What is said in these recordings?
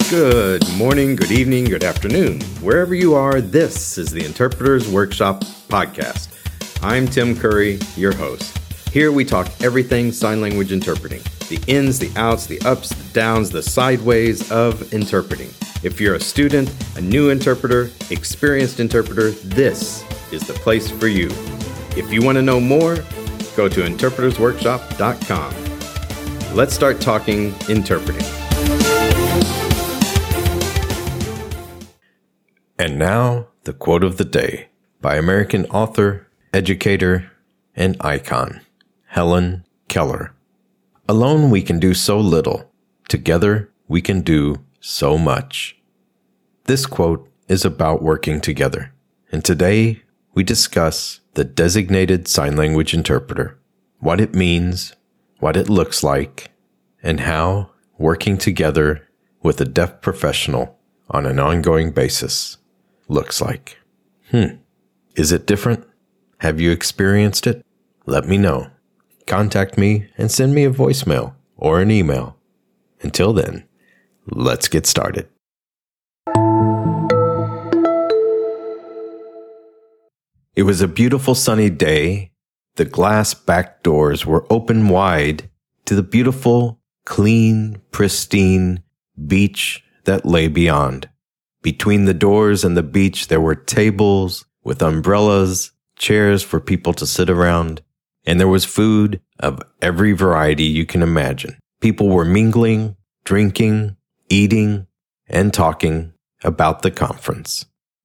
Good morning, good evening, good afternoon. Wherever you are, this is the Interpreters Workshop podcast. I'm Tim Curry, your host. Here we talk everything sign language interpreting. The ins, the outs, the ups, the downs, the sideways of interpreting. If you're a student, a new interpreter, experienced interpreter, this is the place for you. If you want to know more, go to interpretersworkshop.com. Let's start talking interpreting. And now, the quote of the day by American author, educator, and icon, Helen Keller. Alone we can do so little. Together we can do so much. This quote is about working together. And today we discuss the designated sign language interpreter, what it means, what it looks like, and how working together with a deaf professional on an ongoing basis looks like. Is it different? Have you experienced it? Let me know. Contact me and send me a voicemail or an email. Until then, let's get started. It was a beautiful sunny day. The glass back doors were open wide to the beautiful, clean, pristine beach that lay beyond. Between the doors and the beach, there were tables with umbrellas, chairs for people to sit around, and there was food of every variety you can imagine. People were mingling, drinking, eating, and talking about the conference.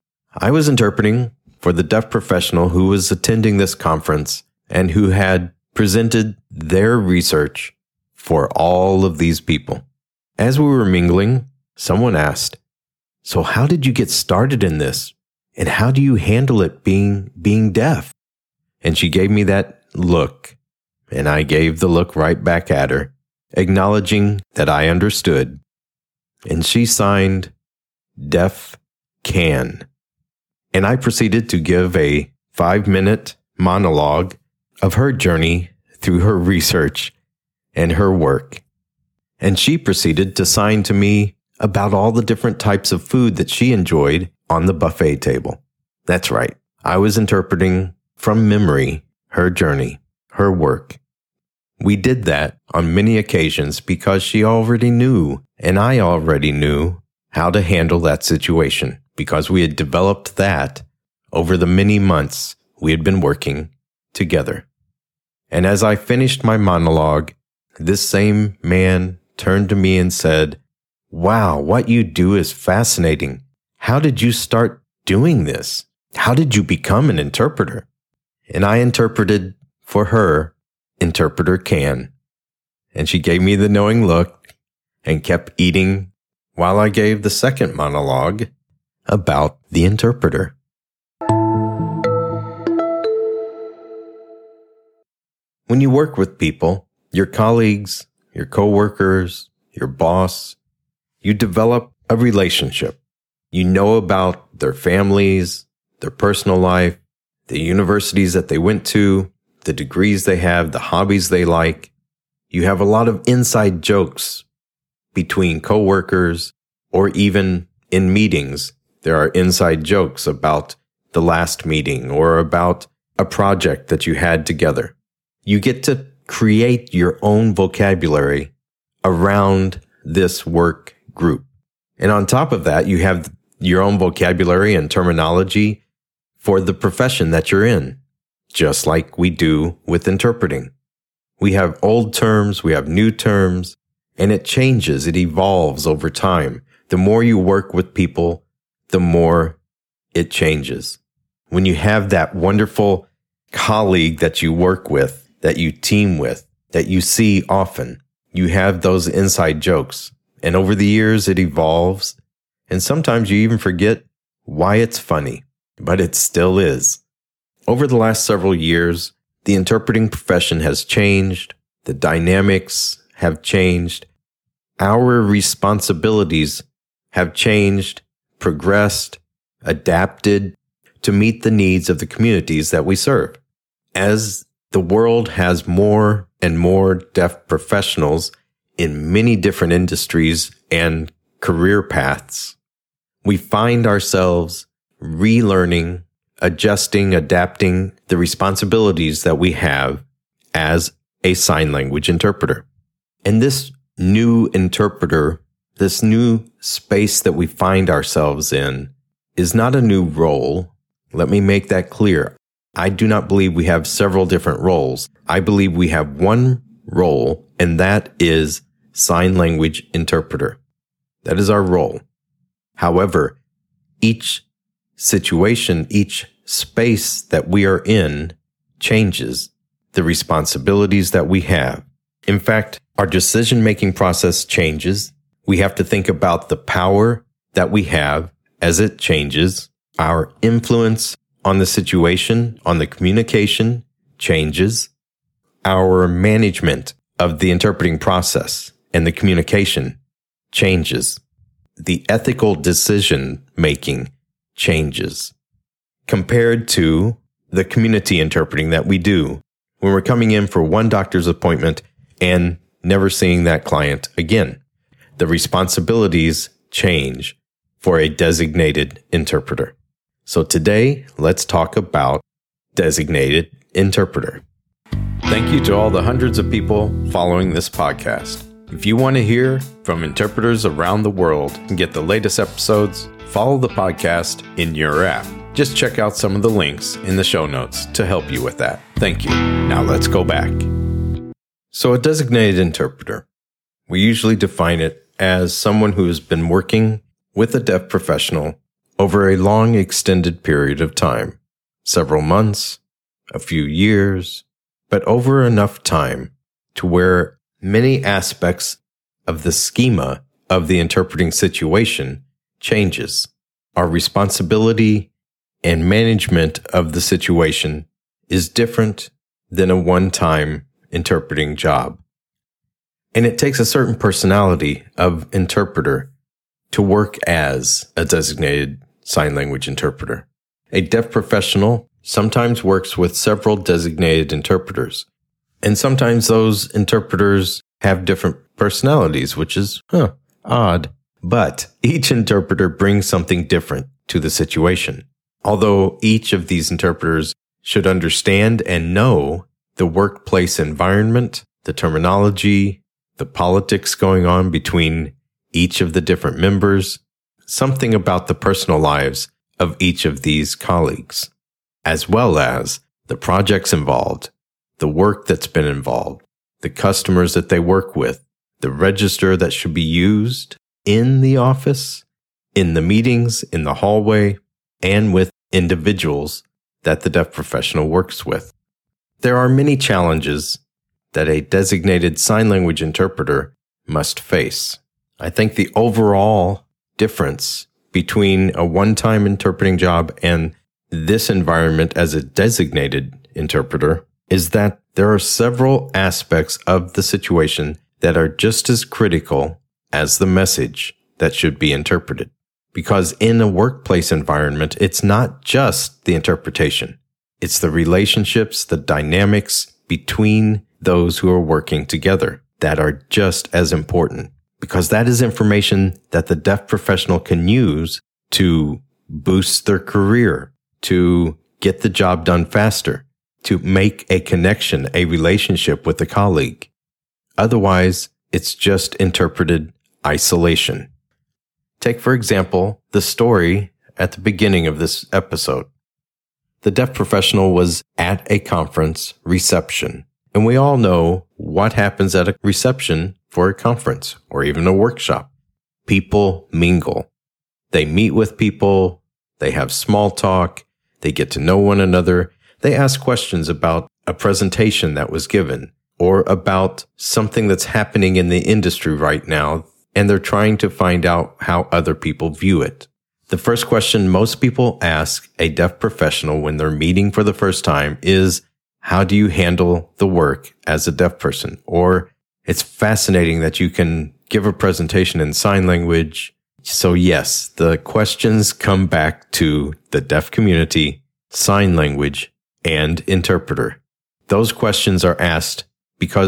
I was interpreting for the deaf professional who was attending this conference and who had presented their research for all of these people. As we were mingling, someone asked, "So how did you get started in this? And how do you handle it being deaf?" And she gave me that look, and I gave the look right back at her, acknowledging that I understood. And she signed, "Deaf Can." And I proceeded to give a 5-minute monologue of her journey through her research and her work. And she proceeded to sign to me about all the different types of food that she enjoyed on the buffet table. That's right. I was interpreting from memory her journey, her work. We did that on many occasions because she already knew, and I already knew, how to handle that situation because we had developed that over the many months we had been working together. And as I finished my monologue, this same man turned to me and said, "Wow, what you do is fascinating. How did you start doing this? How did you become an interpreter?" And I interpreted for her, Interpreter Can. And she gave me the knowing look and kept eating while I gave the second monologue about the interpreter. When you work with people, your colleagues, your coworkers, your boss, you develop a relationship. You know about their families, their personal life, the universities that they went to, the degrees they have, the hobbies they like. You have a lot of inside jokes between coworkers or even in meetings. There are inside jokes about the last meeting or about a project that you had together. You get to create your own vocabulary around this work group. And on top of that, you have your own vocabulary and terminology for the profession that you're in, just like we do with interpreting. We have old terms, we have new terms, and it changes, it evolves over time. The more you work with people, the more it changes. When you have that wonderful colleague that you work with, that you team with, that you see often, you have those inside jokes. And over the years, it evolves. And sometimes you even forget why it's funny, but it still is. Over the last several years, the interpreting profession has changed. The dynamics have changed. Our responsibilities have changed, progressed, adapted to meet the needs of the communities that we serve. As the world has more and more deaf professionals in many different industries and career paths, we find ourselves relearning, adjusting, adapting the responsibilities that we have as a sign language interpreter. And this new interpreter, this new space that we find ourselves in, is not a new role. Let me make that clear. I do not believe we have several different roles. I believe we have one role, and that is sign language interpreter. That is our role. However, each situation, each space that we are in changes the responsibilities that we have. In fact, our decision-making process changes. We have to think about the power that we have as it changes. Our influence on the situation, on the communication changes. Our management of the interpreting process and the communication changes. The ethical decision-making changes compared to the community interpreting that we do when we're coming in for one doctor's appointment and never seeing that client again. The responsibilities change for a designated interpreter. So today, let's talk about designated interpreter. Thank you to all the hundreds of people following this podcast. If you want to hear from interpreters around the world and get the latest episodes, follow the podcast in your app. Just check out some of the links in the show notes to help you with that. Thank you. Now let's go back. So a designated interpreter, we usually define it as someone who has been working with a deaf professional over a long extended period of time, several months, a few years, but over enough time to where many aspects of the schema of the interpreting situation changes. Our responsibility and management of the situation is different than a one-time interpreting job. And it takes a certain personality of interpreter to work as a designated sign language interpreter. A deaf professional sometimes works with several designated interpreters, and sometimes those interpreters have different personalities, which is odd. But each interpreter brings something different to the situation. Although each of these interpreters should understand and know the workplace environment, the terminology, the politics going on between each of the different members, something about the personal lives of each of these colleagues, as well as the projects involved, the work that's been involved, the customers that they work with, the register that should be used in the office, in the meetings, in the hallway, and with individuals that the deaf professional works with. There are many challenges that a designated sign language interpreter must face. I think the overall difference between a one-time interpreting job and this environment as a designated interpreter is that there are several aspects of the situation that are just as critical as the message that should be interpreted. Because in a workplace environment, it's not just the interpretation. It's the relationships, the dynamics between those who are working together that are just as important. Because that is information that the deaf professional can use to boost their career, to get the job done faster, to make a connection, a relationship with a colleague. Otherwise, it's just interpreted isolation. Take, for example, the story at the beginning of this episode. The deaf professional was at a conference reception, and we all know what happens at a reception for a conference or even a workshop. People mingle. They meet with people, they have small talk, they get to know one another, they ask questions about a presentation that was given or about something that's happening in the industry right now, and they're trying to find out how other people view it. The first question most people ask a deaf professional when they're meeting for the first time is, how do you handle the work as a deaf person? Or, it's fascinating that you can give a presentation in sign language. So yes, the questions come back to the deaf community, sign language, and interpreter. Those questions are asked because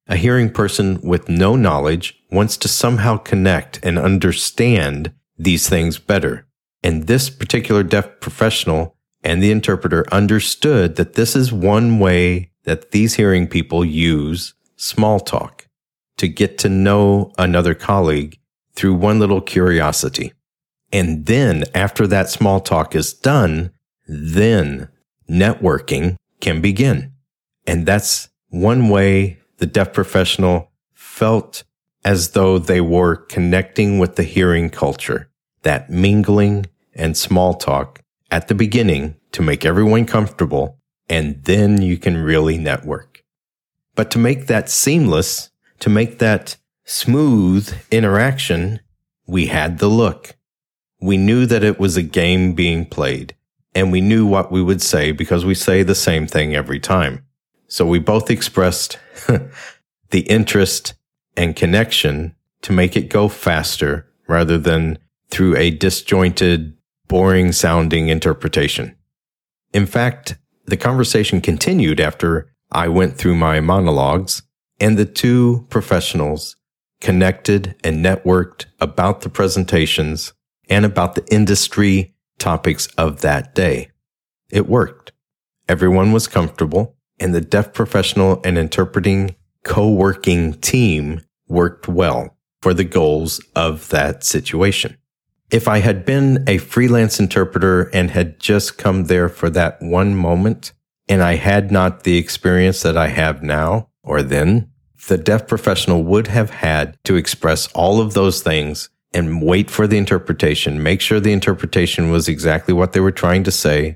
A hearing person with no knowledge wants to somehow connect and understand these things better. And this particular deaf professional and the interpreter understood that this is one way that these hearing people use small talk to get to know another colleague through one little curiosity. And then after that small talk is done, then networking can begin. And that's one way the deaf professional felt as though they were connecting with the hearing culture, that mingling and small talk at the beginning to make everyone comfortable, and then you can really network. But to make that seamless, to make that smooth interaction, we had the look. We knew that it was a game being played, and we knew what we would say because we say the same thing every time. So we both expressed the interest and connection to make it go faster rather than through a disjointed, boring sounding interpretation. In fact, the conversation continued after I went through my monologues, and the two professionals connected and networked about the presentations and about the industry topics of that day. It worked. Everyone was comfortable, and the deaf professional and interpreting co-working team worked well for the goals of that situation. If I had been a freelance interpreter and had just come there for that one moment, and I had not the experience that I have now or then, the deaf professional would have had to express all of those things and wait for the interpretation, make sure the interpretation was exactly what they were trying to say,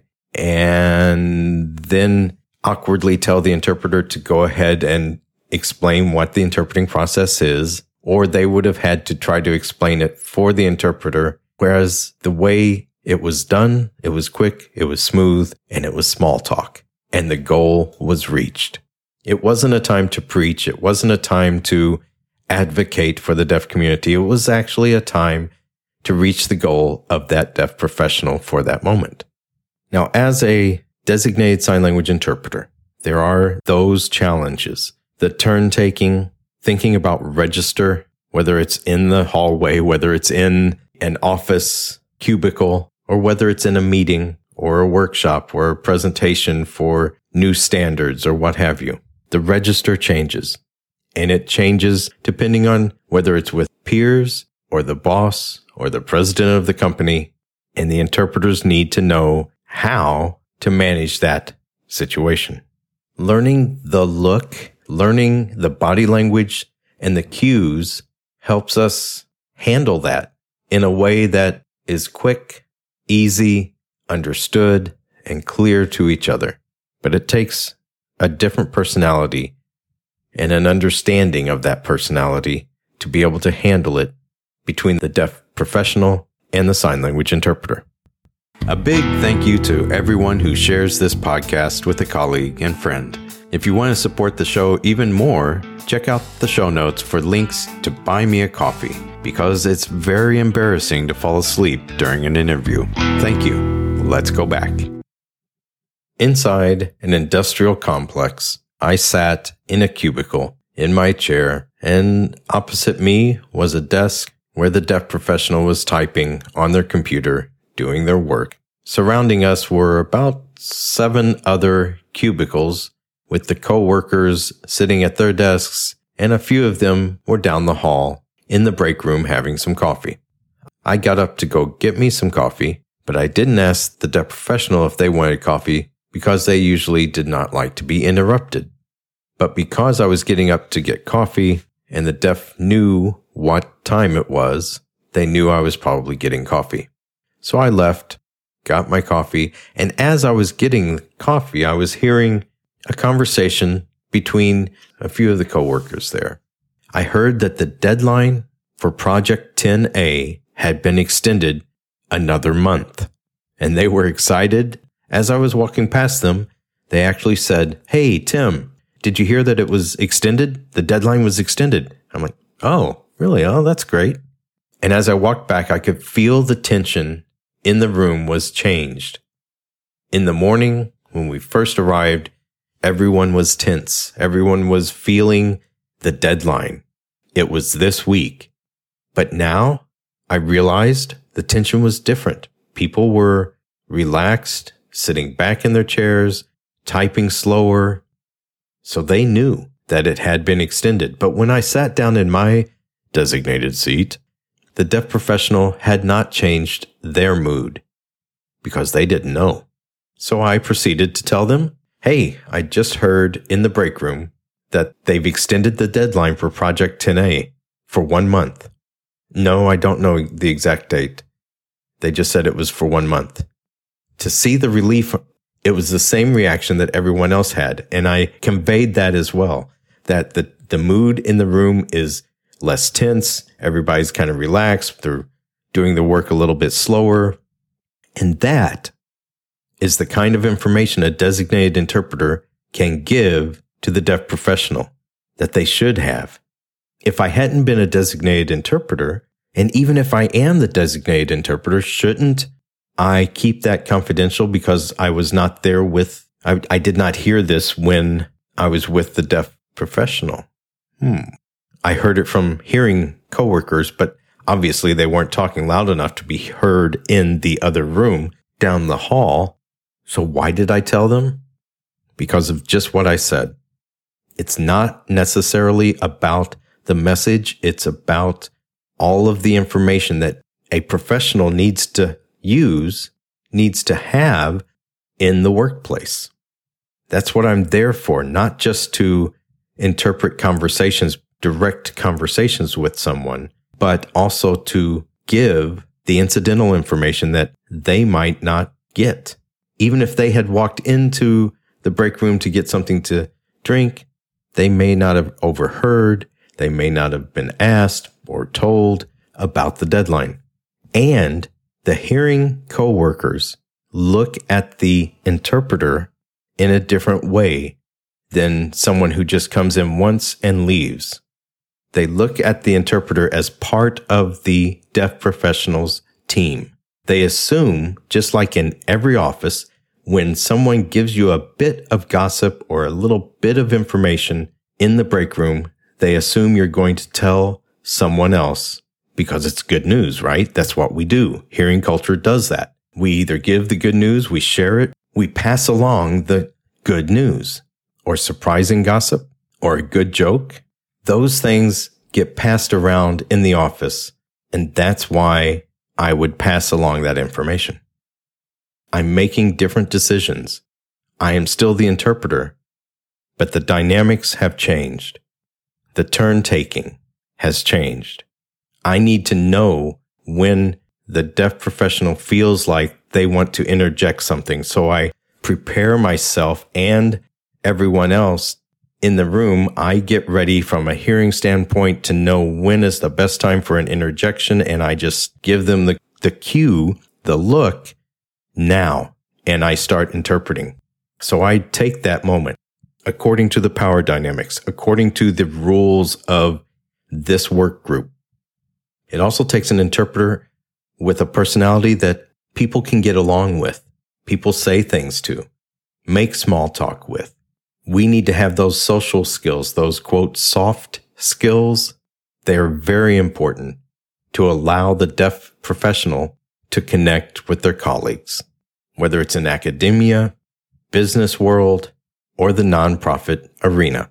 and then awkwardly tell the interpreter to go ahead and explain what the interpreting process is, or they would have had to try to explain it for the interpreter. Whereas the way it was done, it was quick, it was smooth, and it was small talk. And the goal was reached. It wasn't a time to preach. It wasn't a time to advocate for the deaf community. It was actually a time to reach the goal of that deaf professional for that moment. Now, as a designated sign language interpreter, there are those challenges. The turn taking, thinking about register, whether it's in the hallway, whether it's in an office cubicle, or whether it's in a meeting or a workshop or a presentation for new standards or what have you. The register changes, and it changes depending on whether it's with peers or the boss or the president of the company, and the interpreters need to know how to manage that situation. Learning the look, learning the body language and the cues helps us handle that in a way that is quick, easy, understood, and clear to each other. But it takes a different personality and an understanding of that personality to be able to handle it between the deaf professional and the sign language interpreter. A big thank you to everyone who shares this podcast with a colleague and friend. If you want to support the show even more, check out the show notes for links to buy me a coffee, because it's very embarrassing to fall asleep during an interview. Thank you. Let's go back. Inside an industrial complex, I sat in a cubicle in my chair, and opposite me was a desk where the deaf professional was typing on their computer, doing their work. Surrounding us were about 7 other cubicles with the co-workers sitting at their desks, and a few of them were down the hall in the break room having some coffee. I got up to go get me some coffee, but I didn't ask the deaf professional if they wanted coffee because they usually did not like to be interrupted. But because I was getting up to get coffee and the deaf knew what time it was, they knew I was probably getting coffee. So I left, got my coffee, and as I was getting coffee, I was hearing a conversation between a few of the coworkers there. I heard that the deadline for Project 10A had been extended another month, and they were excited. As I was walking past them, they actually said, "Hey, Tim, did you hear that it was extended? The deadline was extended." I'm like, "Oh, really? Oh, that's great." And as I walked back, I could feel the tension in the room was changed. In the morning, when we first arrived, everyone was tense. Everyone was feeling the deadline. It was this week. But now I realized the tension was different. People were relaxed, sitting back in their chairs, typing slower. So they knew that it had been extended. But when I sat down in my designated seat, the deaf professional had not changed their mood because they didn't know. So I proceeded to tell them, hey, I just heard in the break room that they've extended the deadline for Project 10A for 1 month. No, I don't know the exact date. They just said it was for 1 month. To see the relief, it was the same reaction that everyone else had. And I conveyed that as well, that the mood in the room is less tense. Everybody's kind of relaxed. They're doing the work a little bit slower. And that is the kind of information a designated interpreter can give to the deaf professional that they should have. If I hadn't been a designated interpreter, and even if I am the designated interpreter, shouldn't I keep that confidential because I was not there with, I did not hear this when I was with the deaf professional? I heard it from hearing coworkers, but obviously they weren't talking loud enough to be heard in the other room down the hall. So why did I tell them? Because of just what I said. It's not necessarily about the message. It's about all of the information that a professional needs to use, needs to have in the workplace. That's what I'm there for, not just to interpret conversations, direct conversations with someone, but also to give the incidental information that they might not get. Even if they had walked into the break room to get something to drink, they may not have overheard, they may not have been asked or told about the deadline. And the hearing coworkers look at the interpreter in a different way than someone who just comes in once and leaves. They look at the interpreter as part of the deaf professionals team. They assume, just like in every office, when someone gives you a bit of gossip or a little bit of information in the break room, they assume you're going to tell someone else because it's good news, right? That's what we do. Hearing culture does that. We either give the good news, we share it, we pass along the good news or surprising gossip or a good joke. Those things get passed around in the office, and that's why I would pass along that information. I'm making different decisions. I am still the interpreter, but the dynamics have changed. The turn taking has changed. I need to know when the deaf professional feels like they want to interject something, so I prepare myself and everyone else in the room. I get ready from a hearing standpoint to know when is the best time for an interjection, and I just give them the cue, the look, now, and I start interpreting. So I take that moment according to the power dynamics, according to the rules of this work group. It also takes an interpreter with a personality that people can get along with, people say things to, make small talk with. We need to have those social skills, those, quote, soft skills. They're very important to allow the deaf professional to connect with their colleagues, whether it's in academia, business world, or the nonprofit arena.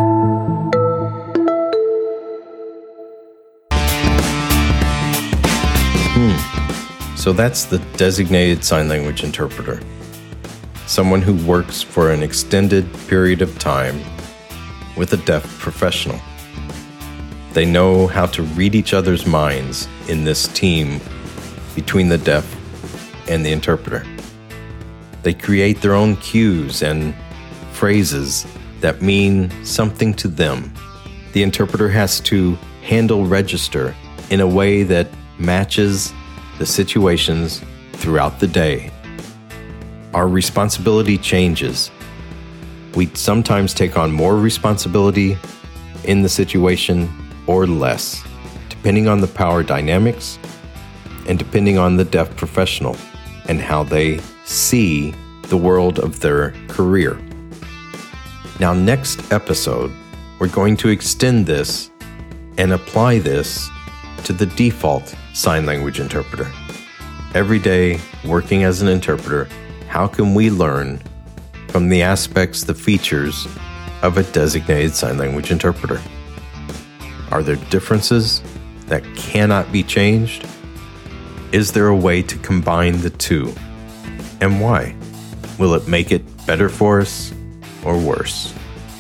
So that's the designated sign language interpreter. Someone who works for an extended period of time with a deaf professional. They know how to read each other's minds in this team between the deaf and the interpreter. They create their own cues and phrases that mean something to them. The interpreter has to handle register in a way that matches the situations throughout the day. Our responsibility changes. We sometimes take on more responsibility in the situation or less, depending on the power dynamics and depending on the deaf professional and how they see the world of their career. Now, next episode, we're going to extend this and apply this to the default sign language interpreter. Every day, working as an interpreter, how can we learn from the aspects, the features of a designated sign language interpreter? Are there differences that cannot be changed? Is there a way to combine the two? And why? Will it make it better for us or worse?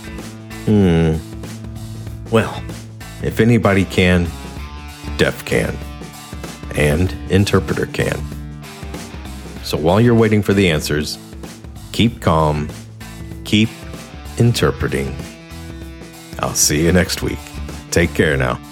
Well, if anybody can, deaf can. And interpreter can. So while you're waiting for the answers, keep calm, keep interpreting. I'll see you next week. Take care now.